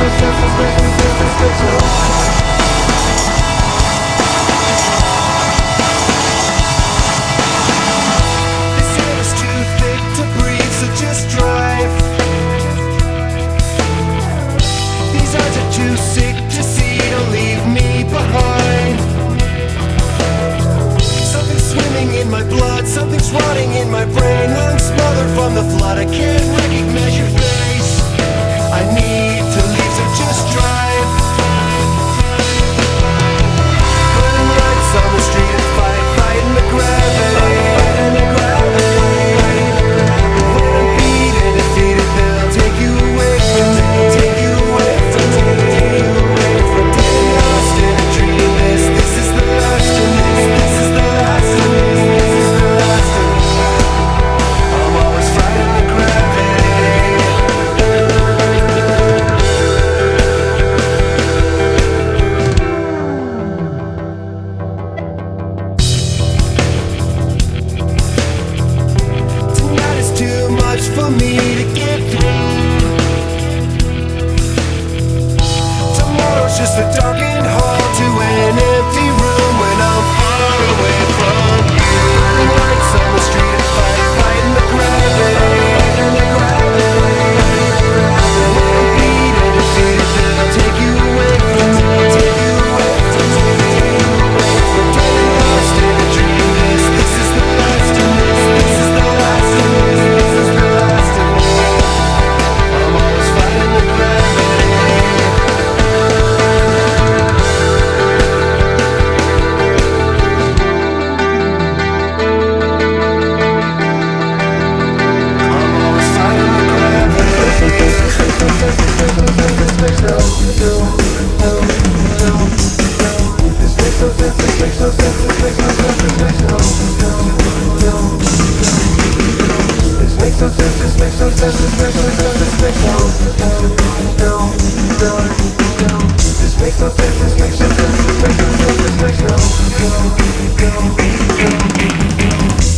Too sick to see, to leave me behind. Something's swimming in my blood, something's rotting in my brain. Lungs smothered from the flood, I can't recognize your face. I need to leave, so just drive. Burning lights on the street and fighting the gravity. When I'm beat and defeated, they'll take you away from me. Take you away from me. Lost in a dream. This is the last of me. This is the last of me. This is the last of me. I'm always fighting the gravity. Tonight is too much for me to get through. Tomorrow's just a darkened hall to an empty room when I'm far away from you. Burning lights on the street and fighting the gravity. When I'm beat and defeated, they'll take you away from me. Take you away from me. We're getting lost in a dream. This is the last of me. This is the last of me. This is the last of me. I'm always fighting the gravity. This makes no sense.